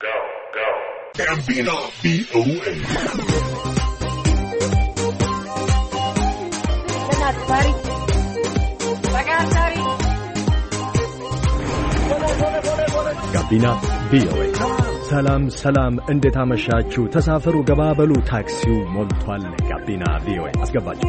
Gambino VOA. ጋቢና ቪኦኤ ሰላም እንዴት አመሻችሁ ተሳፈሩ ገባበሉ ታክሲው ሞልቷል ጋቢና ቪኦኤ አስገባችሁ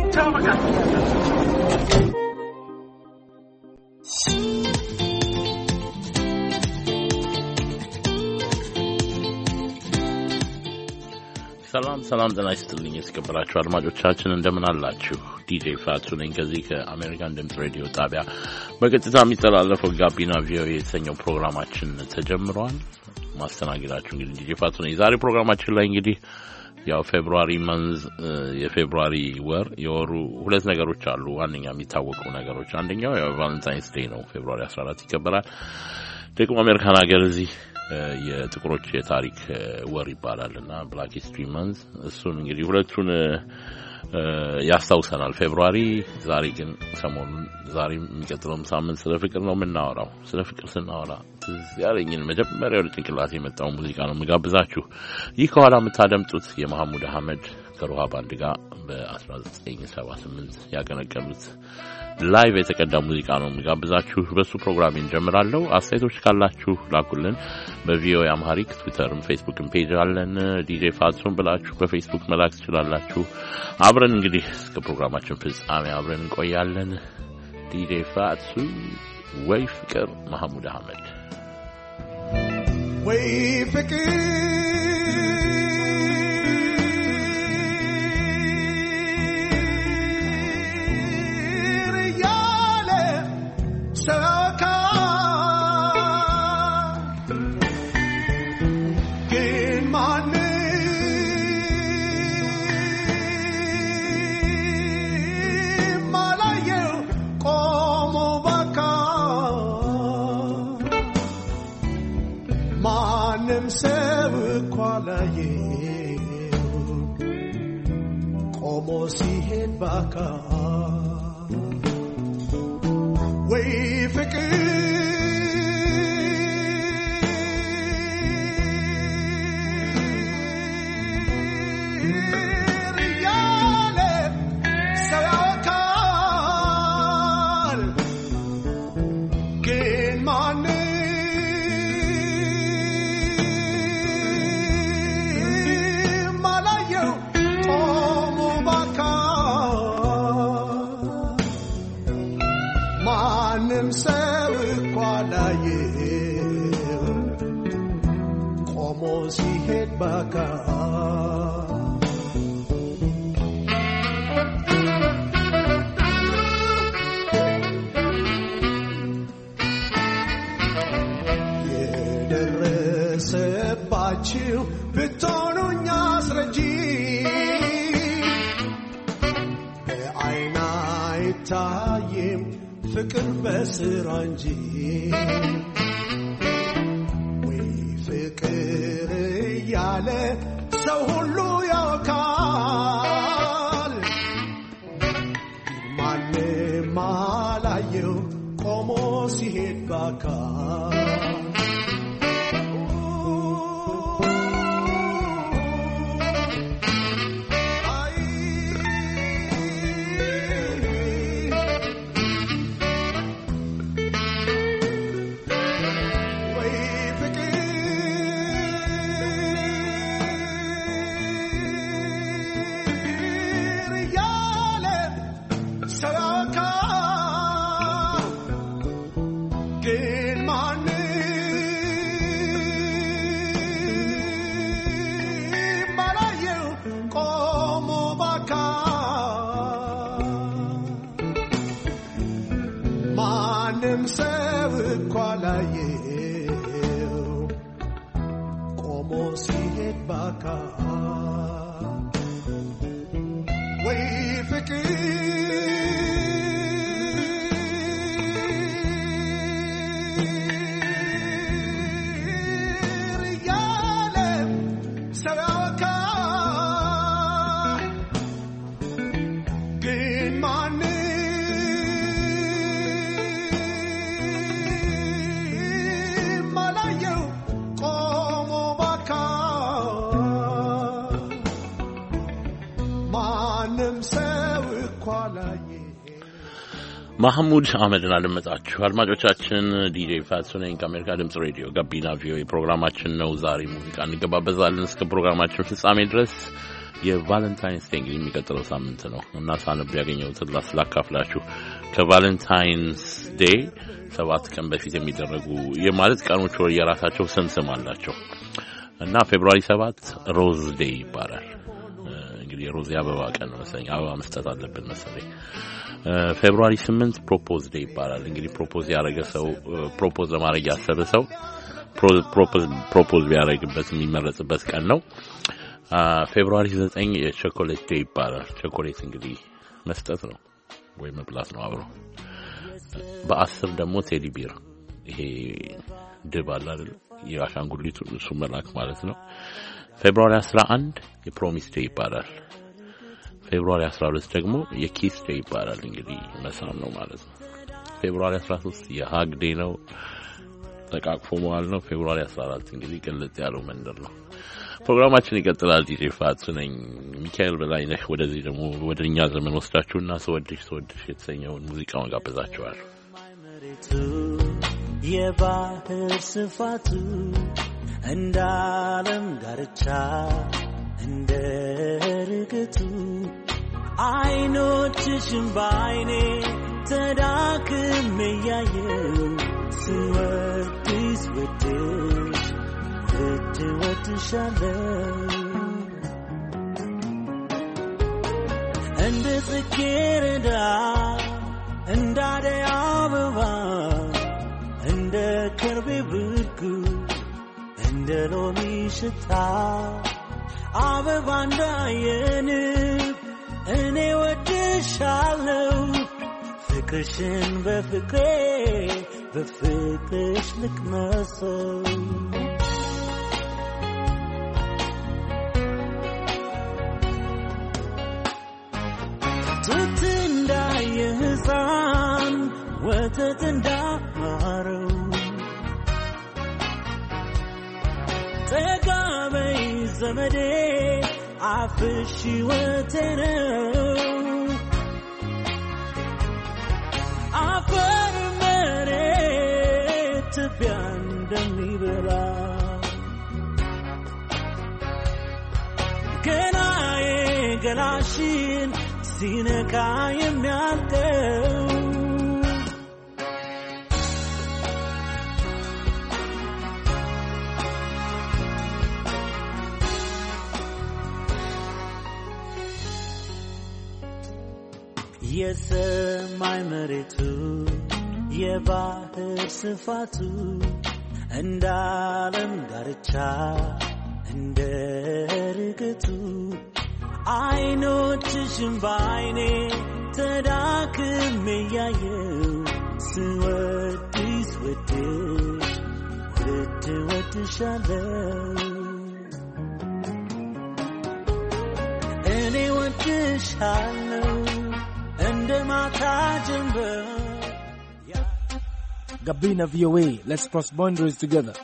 ሰላም ጤና ይስጥልኝ የተከበራችሁ አድማጮቻችን እንደምን አላችሁ ዲጄ ፋቱ ነኝ ከዚህ ከአሜሪካን ድምጽ ሬዲዮ ጣቢያ በቀጥታ የሚተላለፈው ጋቢና ቪኦኤ የተሰኘው ፕሮግራማችን ተጀምሯል ማስተናገዳችሁ እንግዲህ ዲጄ ፋቱ ነኝ ዛሬ ፕሮግራማችን ላይ እንግዲህ ያው ፌብሩዋሪ መንዝ የፌብሩዋሪ ወር የወሩ ሁለት ነገሮች አሉ ዋንኛ የሚታወቁ ነገሮች አንደኛው ያው ቫለንታይንስ ዴይ ነው ፌብሩዋሪ 14 ይከበራል ደግሞ አሜሪካን ሀገር እዚህ የጥቁሮች የታሪክ ወር ይባላልና ብላክ ሂስትሪ መንዝ እሱን እንግዲህ ሁለቱን ያስታውሰናል ፌብሩዋሪ ዛሬ ግን ሰሞኑን ዛሬ የሚቀጥለው ሳምንት ስለ ፍቅር ነው የምናወራው ስለ ፍቅር ስናወራ ያለኝን መጀመሪያ ወደ ጭንቅላቴ የመጣው ሙዚቃ ነው የምጋብዛችሁ ይህ ከኋላ የምታደምጡት የመሐሙድ አህመድ ከሩሃ ባንድ ጋር በ1978 ያቀነቀኑት ላይቭ የተቀዳ ሙዚቃ ነው የምጋብዛችሁ በሱ ፕሮግራም እንጀምራለሁ አስተያየቶች ካላችሁ ላኩልን በቪኦኤ አምሃሪክ ትዊተርም ፌስቡክም ፔጅ አለን ዲጄ ፋቱን ብላችሁ በፌስቡክ መላክ ትችላላችሁ አብረን እንግዲህ እስከ ፕሮግራማችን ፍጻሜ አብረን እንቆያለን ዲጄ ፋቱ ወይ ፍቅር መሐሙድ አህመድ ወይ ፍቅር como si en vaca way fikir yale sawakal kin mane como si het baka የደረሰባችሁ ብትሆኑኝ አስረጂ በዓይን አይታይም ፍቅር በስራ እንጂ ፍቅር ያለ ሰው ሁሉ ያውቃል ማንም አላየው ቆሞ ሲሄድ ባካል ማህሙድ አህመድን አለመጣችሁ አድማጮቻችን ዲጄ ፋቱ ነኝ ከአሜሪካ ድምጽ ሬዲዮ ጋቢና ቪኦኤ ፕሮግራማችን ነው ዛሬ ሙዚቃ እንገባበዛለን እስከ ፕሮግራማችን ፍጻሜ ድረስ የቫለንታይንስ ዴይ እንግዲህ የሚቀጥለው ሳምንት ነው እና ሳነብ ያገኘሁትን ላካፍላችሁ ከቫለንታይንስ ዴይ 7 ቀን በፊት የሚደረጉ የማለት ቀኖች የራሳቸው ስም አላቸው እና ፌብሩዋሪ 7 ሮዝ ዴይ ይባላል እንግዲህ ሮዝ አበባ ቀን ነው መሰለኝ አበባ መስጠት አለብን መሰለኝ ፌብሩዋሪ 8 ፕሮፖዝ ዴይ ይባላል እንግዲህ ፕሮፖዝ ያደረገ ሰው ፕሮፖዝ ለማድረግ ያሰበ ሰው ፕሮፖዝ ቢያደርግበት የሚመረጥበት ቀን ነው ፌብሩዋሪ 9 የቾኮሌት ዴይ ይባላል ቾኮሌት እንግዲህ መስጠት ነው ወይ መብላት ነው አብሮ በ10 ደግሞ ቴዲ ቢር ይሄ ድብ አለ አይደል የአሻንጉሊቱ እሱ መላክ ማለት ነው ፌብሩዋሪ 11 የፕሮሚስ ዴይ ይባላል ፌብሩዋሪ 12 ደግሞ የኪስ ዴይ ይባላል እንግዲህ መሳም ነው ማለት ነው ፌብሩዋሪ 13 የሃግ ዴይ ነው ተቃቅፎ መዋል ነው ፌብሩዋሪ 14 እንግዲህ ቅልጥ ያለው መንደር ነው ፕሮግራማችን ይቀጥላል ዲጄ ፋቱ ነኝ ሚካኤል በላይነህ ወደዚህ ደግሞ ወደኛ ዘመን ወስዳችሁና ሰወድሽ የተሰኘውን ሙዚቃውን ጋብዛችኋል የባህር ስፋቱ እንዳለም ዳርቻ እንደ ርግቱ አይኖችሽን ባይኔ ተዳክሜ ያየው ስወድሽ ወድሽ ወድሻለሁ እንደ ጽጌረዳ እንደ አደይ አበባ እንደ ከርቤ ብርጉ እንደ ሎሚ ሽታ አበባ እንዳየንብ እኔ ወድሻለሁ ፍቅርሽን በፍቅርሽ ልቅመሰው ጡት እንዳየ ሕፃን ወተት እንዳማረው ጠጋ በይ ዘመዴ አፍሽ ሕይወቴ ነው አፈር መሬት ትቢያ እንደሚበላ ገላዬ ገላሽን ሲነካ የሚያልቀው የሰማይ መሬቱ የባህር ስፋቱ እንደ ዓለም ዳርቻ እንደ ርግቱ አይኖችሽን ባይኔ ተዳክሜ ያየው ስወድሽ ወድሻለሁ እኔ ወድሻለሁ እንደ ማታ ጀንበር Gabina VOA, let's cross boundaries together.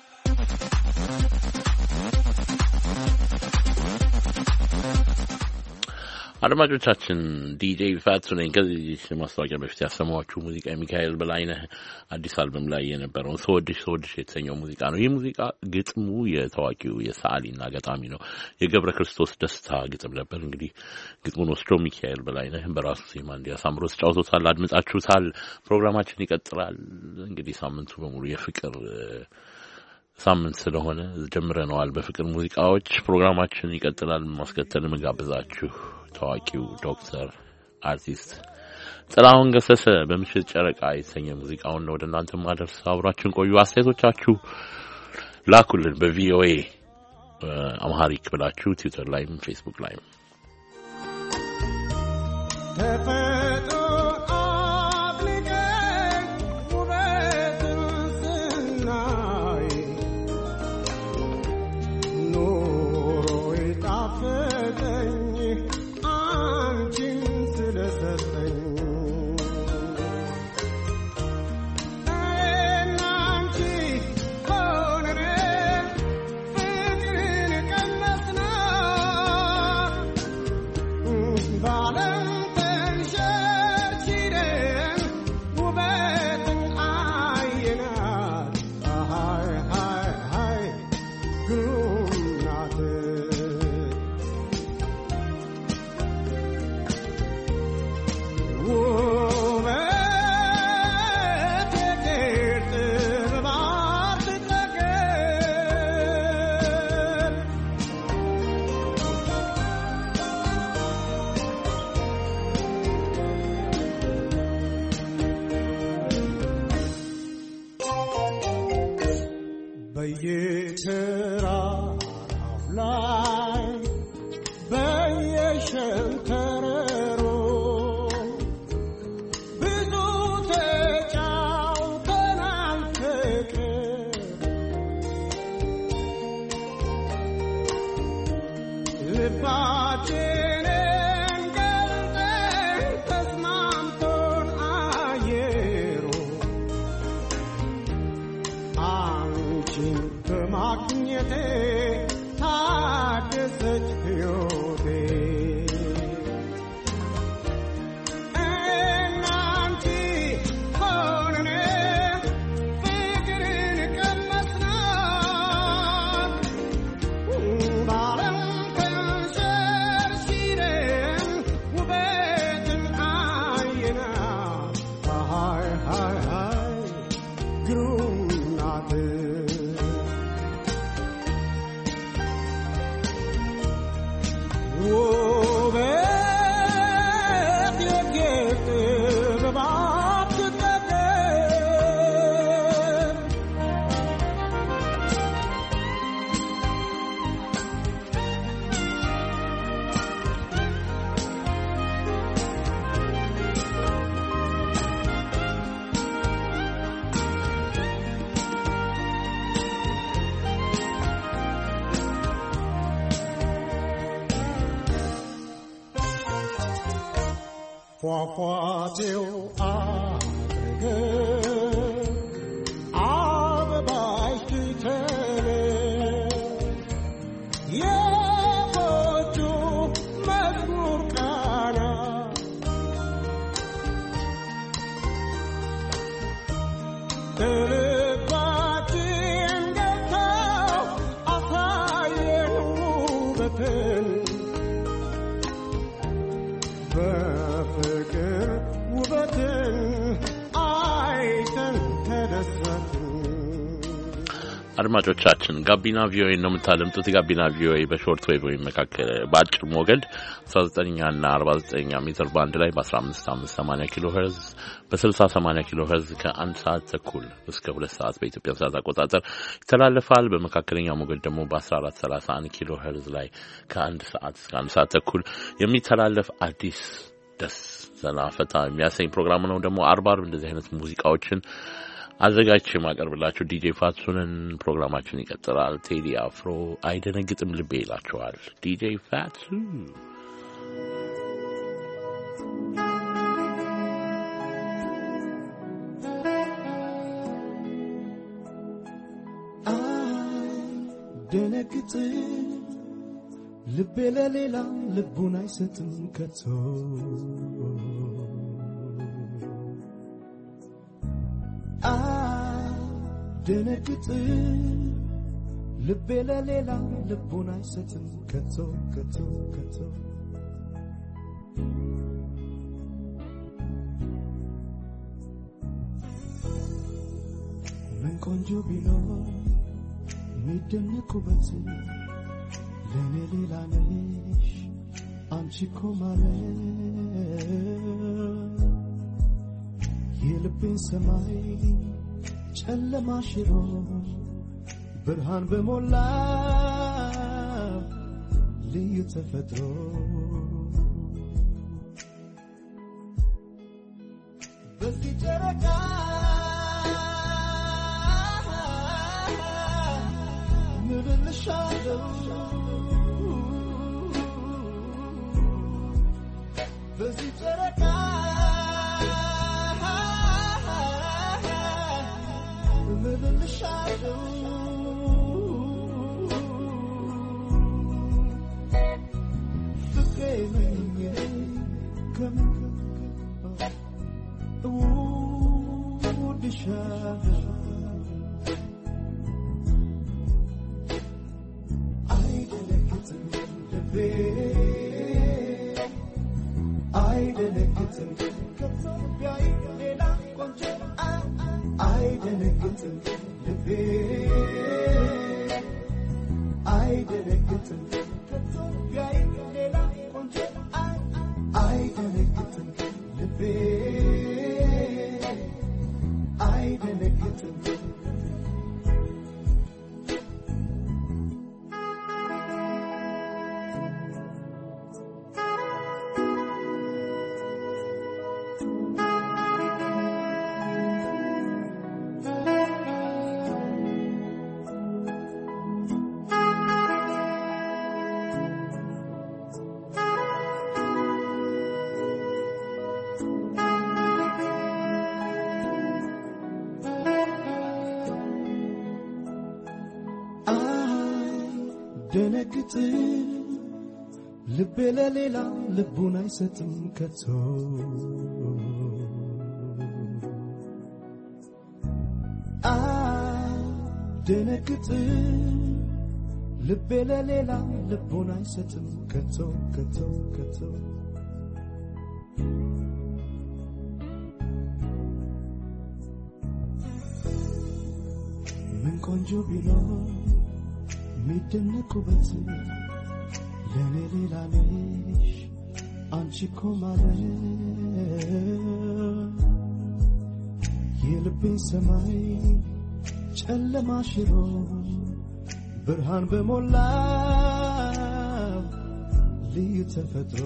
አድማጮቻችን ዲጄ ፋቱ ነኝ ከዚህ ማስታወቂያ በፊት ያሰማኋችሁ ሙዚቃ ሚካኤል በላይነህ አዲስ አልበም ላይ የነበረው ሰወድሽ የተሰኘው ሙዚቃ ነው ይህ ሙዚቃ ግጥሙ የታዋቂው የሰዓሊና ገጣሚ ነው የገብረ ክርስቶስ ደስታ ግጥም ነበር እንግዲህ ግጥሙን ወስዶ ሚካኤል በላይነህ በራሱ ዜማ እንዲያሳምሮ ተጫውቶታል አድምጣችሁታል ፕሮግራማችን ይቀጥላል እንግዲህ ሳምንቱ በሙሉ የፍቅር ሳምንት ስለሆነ ጀምረናል በፍቅር ሙዚቃዎች ፕሮግራማችን ይቀጥላል ማስከተል መጋብዛችሁ ታዋቂው ዶክተር አርቲስት ጥላሁን ገሰሰ በምሽት ጨረቃ የተሰኘ ሙዚቃውን ነው ወደ እናንተ ማድረስ አብራችሁን ቆዩ አስተያየቶቻችሁ ላኩልን በቪኦኤ አምሃሪክ ብላችሁ ትዊተር ላይም ፌስቡክ ላይም Valentine በየተራራው ላይ በየሸንተረሩ ብዙ ተጫውተናል ፍቅር ልባችንን ገልጠን ተስማምቶን አየሩ አንቺን በማግኘቴ ታደሰች ሕይወቴ እናንቺ ሆነን ፍቅርን ቀመስናት በዓለም ተንሸርሽረን ውበትን አየናት ሃይ ሃይ ሃይ ግሩም ናት ውበት የጌጥ ጥበባት ትቀደም ፏፏቴው አረገ አበባሽ ተለ የጎጆ መዝሙር ቃና ልባችን ገብተው አሳየን ውበትን በፍቅር ውበትን አይተን ተደሰትን። አድማጮቻችን ጋቢና ቪኦኤ ነው የምታደምጡት። ጋቢና ቪኦኤ በሾርት ዌቭ ወይም መካከል በአጭር ሞገድ 19 እና 49 ሜትር ባንድ ላይ በ15580 ኪሎ ሄርዝ በ6080 ኪሎ ሄርዝ ከ1 ሰዓት ተኩል እስከ 2 ሰዓት በኢትዮጵያ ሰዓት አቆጣጠር ይተላለፋል። በመካከለኛ ሞገድ ደግሞ በ1431 ኪሎ ሄርዝ ላይ ከ1 ሰዓት እስከ 1 ሰዓት ተኩል የሚተላለፍ አዲስ ደስ ዘና ፈታ የሚያሰኝ ፕሮግራም ነው። ደግሞ አርብ እንደዚህ አይነት ሙዚቃዎችን አዘጋጅቼ ማቀርብላችሁ ዲጄ ፋትሱንን። ፕሮግራማችን ይቀጥላል። ቴዲ አፍሮ አይደነግጥም ልቤ ይላችኋል ዲጄ ፋትሱ። አይደነግጥም ልቤ ለሌላ ልቡን አይሰጥም ከቶ አይደነግጥም ልቤ ለሌላ ልቡን አይሰጥም ከቶ ከቶ ከቶ ምን ቆንጆ ቢኖር የሚደነቁበት ለኔ ሌላ ነሽ አንቺ እኮ ማለት የልቤን ሰማይ ጨለማ ሽሮ ብርሃን በሞላ ልዩ ተፈጥሮ በዚህ ጨረቃ ምብልሻለው በዚህ ጨረቃ ምብልሻለው ፍቅሬ ነኝ ውድሻለው አይደነግጥም ልቤ አይደነግጥም ከኢትዮጵያ ሌላ ቆንጆ አይደነግጥም ልቤ አይደነግጥም ከኢትዮጵያ ሌላ ቆንጆ አይደነግጥም ልቤ አይደነግጥም ደነግጥ ልቤ ለሌላ ልቡን አይሰጥም ከቶ ደነግጥ ልቤ ለሌላ ልቡን አይሰጥም ከቶ ከቶ ከቶ ምን ቆንጆ ቢኖር ሚደነቁበት ለኔ ሌላ ነሽ አንቺ እኮ ማለት የልቤን ሰማይ ጨለማ ሽሮ ብርሃን በሞላ ልዩ ተፈጥሮ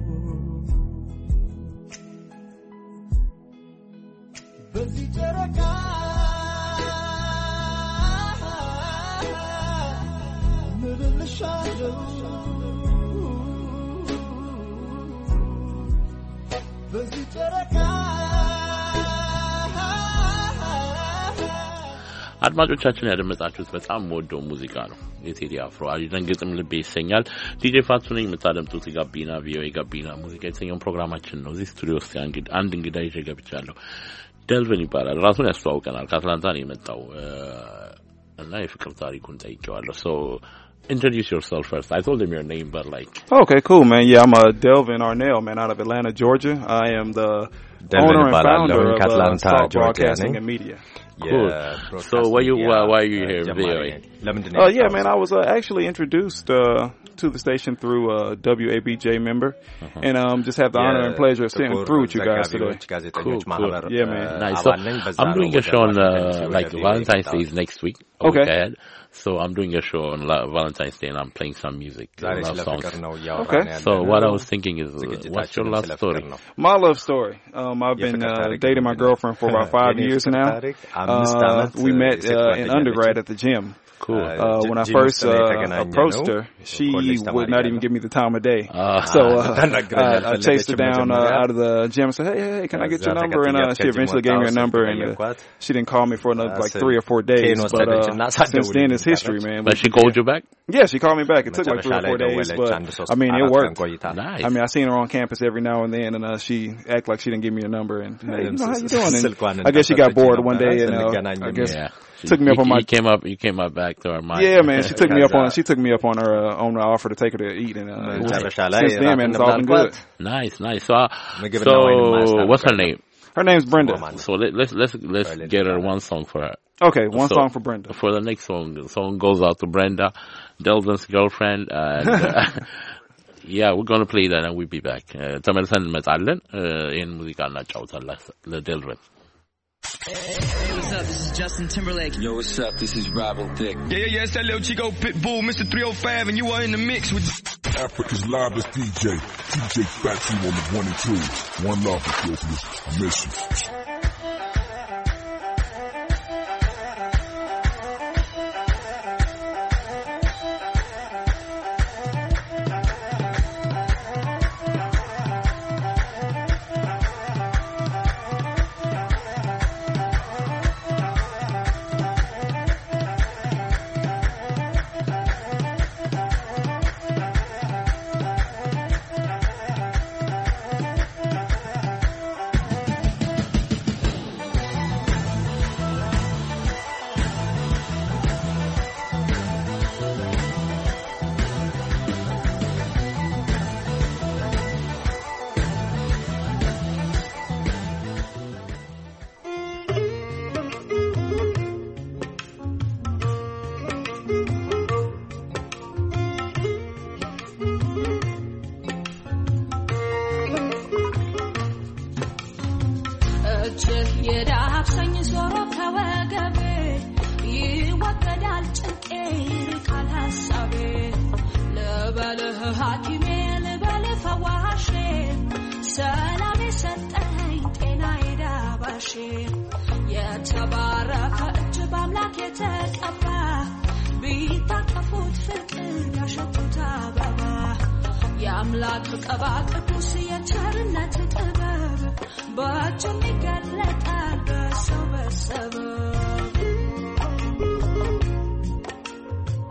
በዚህ ጨረቃ ምብልሻለሁ በዚህ ጨረቃ አድማጮቻችን ያደመጣችሁት በጣም ወደው ሙዚቃ ነው የቴዲ አፍሮ አልደንግጥም ልቤ ይሰኛል ዲጄ ፋቱ ነኝ የምታደምጡት ጋቢና ቪኦኤ ጋቢና ሙዚቃ የተሰኘው ፕሮግራማችን ነው እዚህ ስቱዲዮ ውስጥ አንድ እንግዳ ይዤ ገብቻለሁ ደልቨን ይባላል ራሱን ያስተዋውቀናል ከአትላንታ ነው የመጣው እና የፍቅር ታሪኩን ጠይቄዋለሁ so introduce yourself first. I told him your name, but like... Okay, cool, man. Yeah, I'm Delvin Arnell, man, out of Atlanta, Georgia. I am the owner and founder of Salt Broadcasting and Media. Cool. Yeah, so why are you here in VOA? Yeah, man, I was actually introduced to the station through a WABJ member, and just have the honor and pleasure of sitting through with you guys today. Cool. Yeah, man. Nice. So I'm doing a show on like Valentine's Day is next week. Okay. So I'm doing a show on Valentine's Day and I'm playing some music, love songs. Okay. So what I was thinking is, what's your love story? My love story. I've been dating my girlfriend for about 5 years now. We met in undergrad at the gym. Cool. When I first approached her, she would not even give me the time of day. So I chased her down out of the gym and said, hey, can I get your number? And she eventually gave me her number, and she didn't call me for another like 3 or 4 days. But since then, it's history, man. But she called you back? Yeah, she called me back. It took like 3 or 4 days, but I mean, it worked. Nice. I mean, I seen her on campus every now and then, and she acted like she didn't give me a number. And hey, how you doing? And I guess she got bored one day, and I guess took me up on my. You came up back to her mind. Yeah, man. She took me up on her on the offer to take her to eat, and since then, man, it's all been good. Nice. So what's her name? Her name's Brenda. So let's get her one song for her. Okay, one song for Brenda. For the next song, the song goes out to Brenda, Delvin's girlfriend, and yeah, we're gonna play that and we'll be back. ተመልሰን እንመጣለን ይሄን ሙዚቃ እናጫውታለን ለደልቪን Hey, what's up? This is Justin Timberlake. Yo, what's up? This is Robin Thicke. Yeah, it's that little Chico Pitbull, Mr. 305, and you are in the mix with Africa's livest DJ Fatu on the 1 and 2. One love, Ethiopia. I miss you. የአምላክ ቀባ ቅዱስ የቸርነት ጥበብ በእጁም ይገለጣል በሰው በሰበብ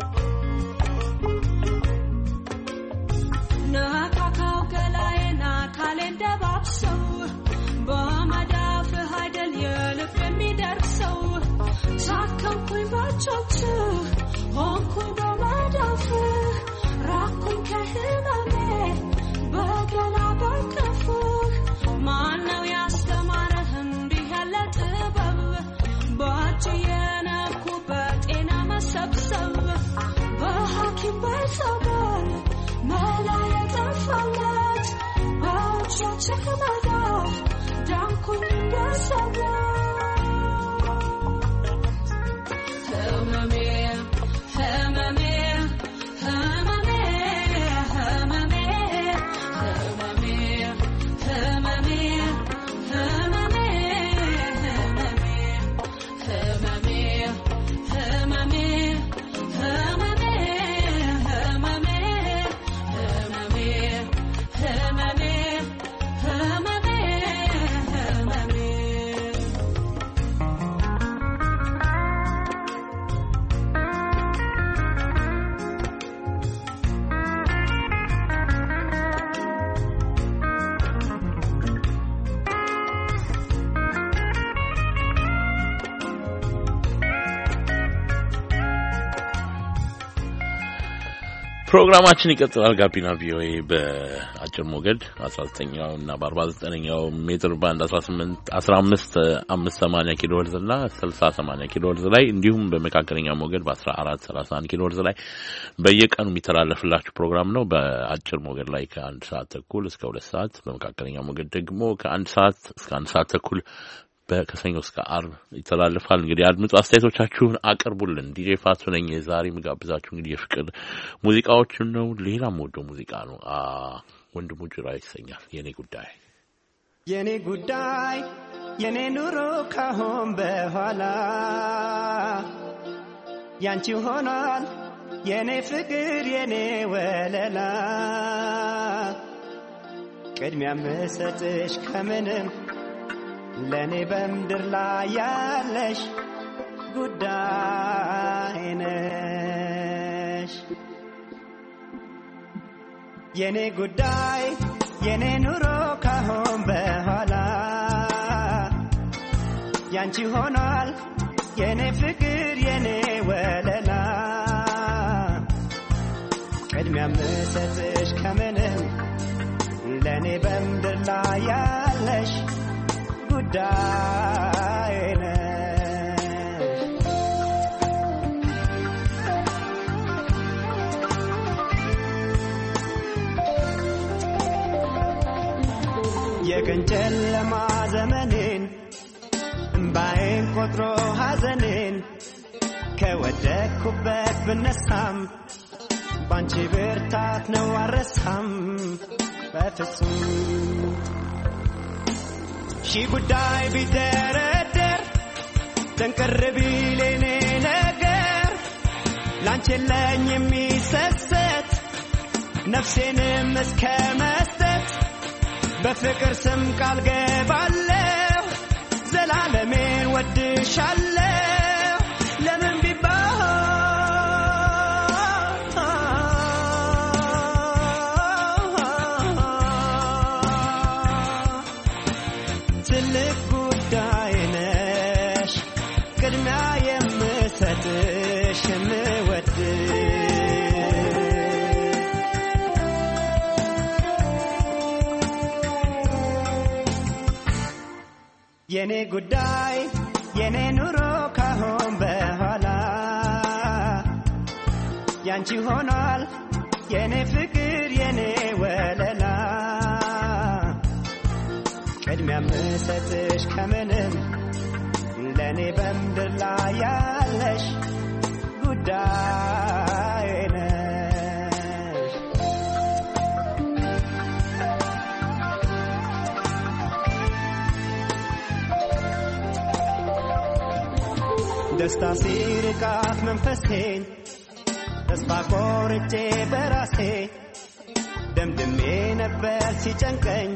ፕሮግራማችን ይቀጥላል። ጋቢና ቪኦኤ በአጭር ሞገድ 19ኛው እና በ49ኛው ሜትር ባንድ 1580 ኪሎ ሄርዝ እና 6080 ኪሎ ሄርዝ ላይ እንዲሁም በመካከለኛ ሞገድ በ1431 ኪሎ ሄርዝ ላይ በየቀኑ የሚተላለፍላችሁ ፕሮግራም ነው። በአጭር ሞገድ ላይ ከ1 ሰዓት ተኩል እስከ 2 ሰዓት፣ በመካከለኛ ሞገድ ደግሞ ከ1 ሰዓት እስከ 1 ሰዓት ተኩል ከሰኞ እስከ ዓርብ ይተላለፋል። እንግዲህ አድምጡ፣ አስተያየቶቻችሁን አቅርቡልን። ዲጄ ፋቱ ነኝ። ዛሬ ምጋብዛችሁ እንግዲህ የፍቅር ሙዚቃዎችን ነው። ሌላም ወደው ሙዚቃ ነው። ወንድሙ ጅራ ይሰኛል። የኔ ጉዳይ የኔ ጉዳይ የኔ ኑሮ ካሁን በኋላ ያንቺ ሆኗል የኔ ፍቅር የኔ ወለላ ቅድሚያ መሰጥሽ ከምንም ለኔ በምድር ላይ ያለሽ ጉዳይ ነሽ የኔ ጉዳይ የኔ ኑሮ ካሁን በኋላ ያንቺ ሆኗል የኔ ፍቅር የኔ ወለላ ቅድሚያ መሰጥሽ ከምንም ለኔ በምድር ላይ ያለሽ ጉዳይ ነሽ የቀን ጨለማ ዘመኔን እምባዬን ቆጥሮ ሐዘኔን ከወደቅኩበት ብነሳም ባንቺ ብርታት ነው አልረሳም በፍጹም ሺ ጉዳይ ቢደረደር ተንቀር ቢል የኔ ነገር ላንቺ ለኝ የሚሰሰት ነፍሴንም እስከ መስጠት በፍቅር ስም ቃል ገባለሁ ዘላለሜን ወድሻለሁ ለምን ቢባል ትልቅ ጉዳይ ነሽ ቅድሚያ የምሰጥሽ የምወድሽ የኔ ጉዳይ የኔ ኑሮ ካሁን በኋላ ያንቺ ሆኗል የኔ ፍቅር የኔ ወለላ ቅድሚያ መሰጥሽ ከምንም ለኔ በምድር ላይ ያለሽ ጉዳይ ነሽ ደስታ ሲርቃት መንፈሴን ተስፋ ቆርጬ በራሴ ደምድሜ ነበር ሲጨንቀኝ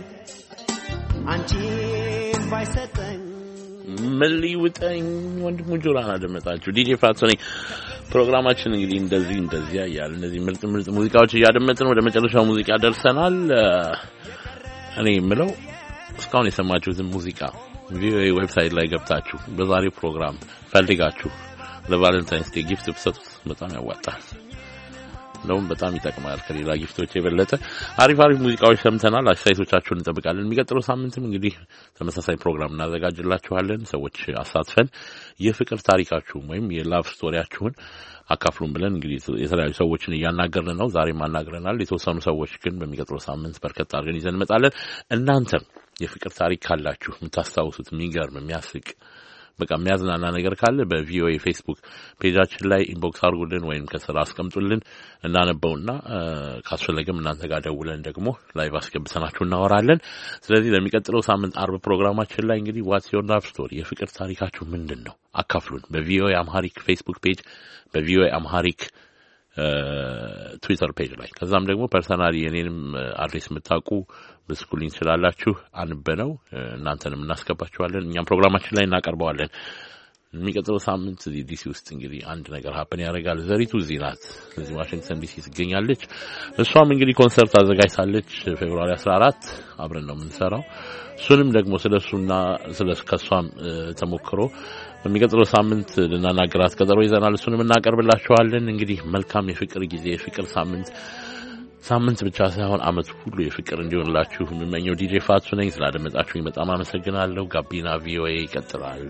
አንቺን ባይሰጠኝ ምን ሊውጠኝ ወንድሙ ጆራን አደመጣችሁ። ዲጄ ፋቱ ነኝ። ፕሮግራማችን እንግዲህ እንደዚህ ያያል። እነዚህ ምርጥ ሙዚቃዎች እያደመጥን ወደ መጨረሻው ሙዚቃ ደርሰናል። እኔ የምለው እስካሁን የሰማችሁትን ሙዚቃ ቪኦኤ ዌብሳይት ላይ ገብታችሁ በዛሬው ፕሮግራም ፈልጋችሁ ለቫለንታይንስ ዴይ ጊፍት ብትሰጡት በጣም ያዋጣል። ነው በጣም ይጠቅማል። ከሌላ ጊፍቶች የበለጠ አሪፍ ሙዚቃዎች ሰምተናል። አስተያየቶቻችሁን እንጠብቃለን። የሚቀጥለው ሳምንትም እንግዲህ ተመሳሳይ ፕሮግራም እናዘጋጅላችኋለን። ሰዎች አሳትፈን የፍቅር ታሪካችሁን ወይም የላቭ ስቶሪያችሁን አካፍሉን ብለን እንግዲህ የተለያዩ ሰዎችን እያናገርን ነው። ዛሬም አናግረናል። የተወሰኑ ሰዎች ግን በሚቀጥለው ሳምንት በርከት አድርገን ይዘን እንመጣለን። እናንተም የፍቅር ታሪክ ካላችሁ የምታስታውሱት የሚገርም የሚያስቅ በቃ የሚያዝናና ነገር ካለ በቪኦኤ ፌስቡክ ፔጃችን ላይ ኢንቦክስ አድርጉልን ወይም ከስራ አስቀምጡልን እናነበውና ካስፈለገም እናንተ ጋር ደውለን ደግሞ ላይቭ አስገብተናችሁ እናወራለን። ስለዚህ ለሚቀጥለው ሳምንት አርብ ፕሮግራማችን ላይ እንግዲህ ዋትስ ዮር ላቭ ስቶሪ የፍቅር ታሪካችሁ ምንድነው? አካፍሉን በቪኦኤ አምሃሪክ ፌስቡክ ፔጅ በቪኦኤ አምሃሪክ ትዊተር ፔጅ ላይ ከዛም ደግሞ ፐርሰናሊ የኔንም አድሬስ የምታውቁ ብስኩልኝ ስላላችሁ አንበነው እናንተንም እናስገባችኋለን። እኛም ፕሮግራማችን ላይ እናቀርበዋለን። የሚቀጥለው ሳምንት ዲሲ ውስጥ እንግዲህ አንድ ነገር ሀፕን ያደርጋል። ዘሪቱ እዚህ ናት፣ እዚህ ዋሽንግተን ዲሲ ትገኛለች። እሷም እንግዲህ ኮንሰርት አዘጋጅታለች ፌብሩዋሪ 14 አብረን ነው የምንሰራው። እሱንም ደግሞ ስለሱና ከሷም ተሞክሮ በሚቀጥለው ሳምንት ልናናገራት ቀጠሮ ይዘናል። እሱንም እናቀርብላችኋለን። እንግዲህ መልካም የፍቅር ጊዜ የፍቅር ሳምንት ብቻ ሳይሆን አመት ሁሉ የፍቅር እንዲሆንላችሁ የምመኘው ዲጄ ፋቱ ነኝ። ስላደመጣችሁኝ በጣም አመሰግናለሁ። ጋቢና ቪኦኤ ይቀጥላል።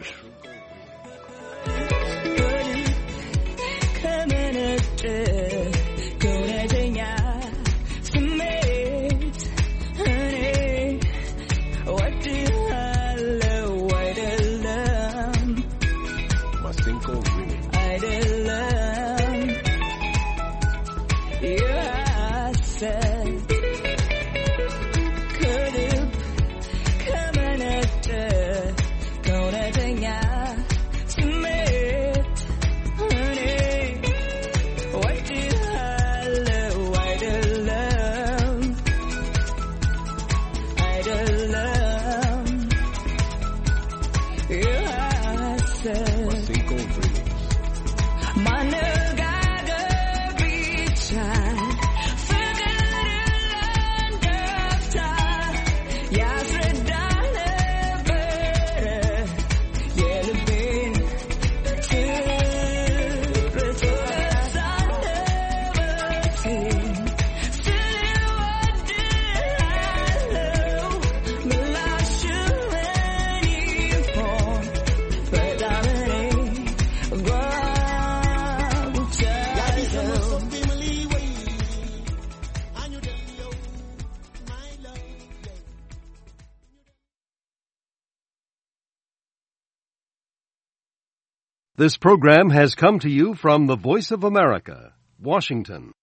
This program has come to you from the Voice of America, Washington.